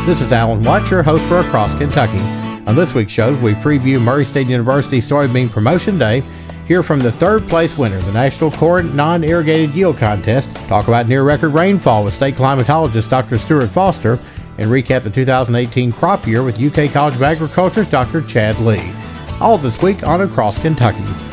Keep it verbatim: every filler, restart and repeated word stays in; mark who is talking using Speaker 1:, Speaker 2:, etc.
Speaker 1: This is Alan White, your host for Across Kentucky. On this week's show, we preview Murray State University Soybean Promotion Day, hear from the third place winner, the National Corn Non-Irrigated Yield Contest, talk about near-record rainfall with state climatologist Doctor Stuart Foster, and recap the two thousand eighteen crop year with U K College of Agriculture's Doctor Chad Lee. All this week on Across Kentucky.